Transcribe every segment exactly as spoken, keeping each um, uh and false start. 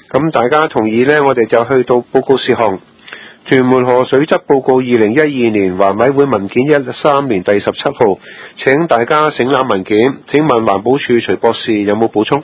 咁大家同意呢，我哋就去到報告事項。屯門河水質報告二零一二年環委會文件一三年第十七號，請大家省覽文件。請問環保署徐博士有冇補充？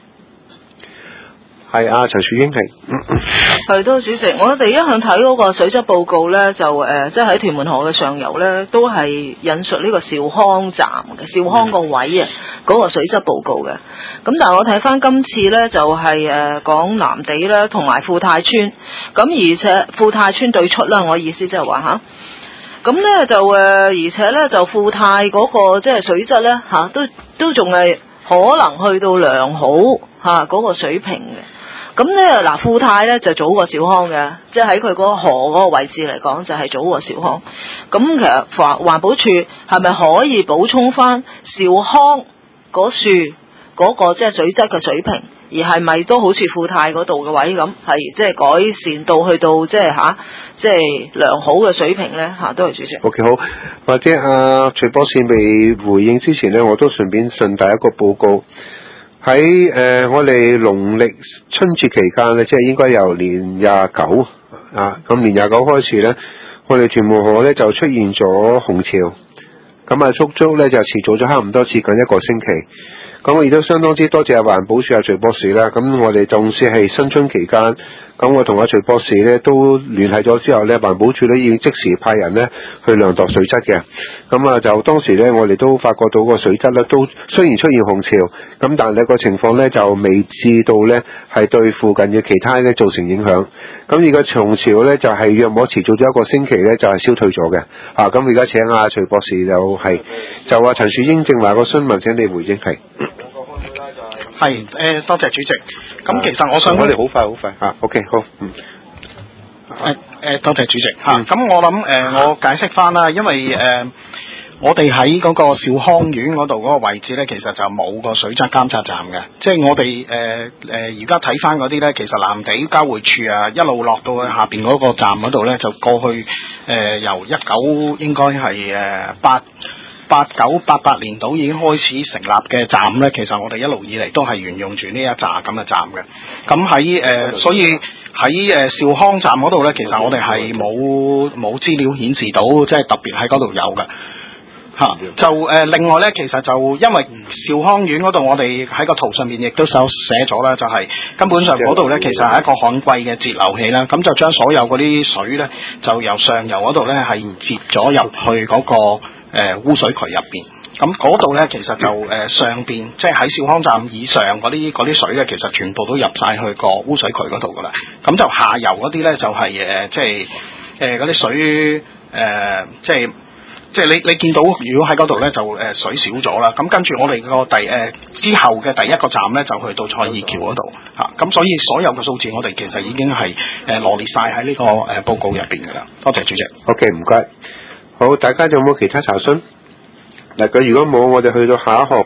係啊，陳樹英係。 係多主席，我哋一向睇嗰個水質報告呢，就誒，即係喺屯門河嘅上游呢，都係引述呢個兆康站嘅兆康個位啊，嗰、嗰個水質報告嘅。咁但係我睇翻今次呢，就係誒講藍地啦，同埋富泰村。咁而且富泰村對出啦，我意思即係話吓。咁呢就誒，而且呢，就富泰嗰、嗰個即係水質呢，吓，都都仲係可能去到良好吓嗰個水平嘅。咁咧嗱，富泰咧就早過兆康嘅，即係喺佢嗰個河嗰個位置嚟講，就係、是、早過兆康。咁其實環環保署係咪可以補充翻兆康嗰樹嗰個即係水質嘅水平，而係咪都好似富泰嗰度嘅位咁，係即係改善到去到即係吓，即係良好嘅水平咧吓？都係主席。 OK 好，或者阿、啊、徐博士未回應之前咧，我都順便順帶一個報告。喺誒、呃、我哋農曆春節期間咧，即係應該由年廿九啊，咁年廿九開始咧，我哋屯門河咧就出現咗紅潮，咁啊足足咧就持續咗差唔多接近一個星期。咁我亦都相當之多謝阿環保署阿徐博士啦。咁我哋縱使係新春期間，咁我同阿徐博士咧都聯繫咗之後咧，環保署咧已經即時派人咧去量度水質嘅。咁啊就當時咧我哋都發覺到個水質咧都雖然出現紅潮，咁但係個情況咧就未至到咧係對附近嘅其他咧造成影響。咁而個紅潮咧就係、是、約莫持續咗一個星期咧就係、是、消退咗嘅。啊，咁而家請阿徐博士就係、是、就話陳樹英正話個詢問，請你回應係。 係誒、呃，多謝主席。咁其實我想， 我哋好快好快嚇 ，OK 好，嗯。 誒、呃、誒，多謝主席嚇。咁、嗯啊、我諗誒、呃，我解釋翻啦，因為誒、呃，我哋喺嗰個兆康苑嗰度嗰個位置咧，其實就冇個水質監測站嘅。即係我哋誒誒，而家睇翻嗰啲咧，其實藍地交匯處啊，一路落到去下邊嗰個站嗰度咧，就過去誒、呃、由一九應該係誒八。八九八八年度已經開始成立嘅站咧，其實我哋一路以嚟都係沿用住呢一紮咁嘅站嘅。咁喺誒，所以喺誒兆康站嗰度咧，其實我哋係冇冇資料顯示到，即係特別喺嗰度有嘅嚇、啊。就誒、呃、另外咧，其實就因為兆康苑嗰度，我哋喺個圖上面亦都手寫咗啦，就係、是、根本上嗰度咧，其實係一個旱季嘅截流器啦。咁就將所有嗰啲水咧，就由上游嗰度咧係接咗入去嗰、那個。誒、呃、污水渠入邊，咁嗰度咧其實就誒、呃、上邊，即係喺兆康站以上嗰啲嗰啲水咧，其實全部都入晒去個污水渠嗰度噶啦。咁就下游嗰啲咧就係、是、誒、呃、即係誒嗰啲水誒、呃、即係即係你你見到，如果喺嗰度咧就誒、呃、水少咗啦。咁跟住我哋個第誒、呃、之後嘅第一個站咧就去到蔡意橋嗰度嚇。咁、啊、所以所有嘅數字我哋其實已經係誒、呃、羅列晒喺呢個誒、呃、報告入邊噶啦。多謝主席。 OK， 唔該。好，大家有冇其他查詢？嗱，佢如果冇，我哋去到下一項。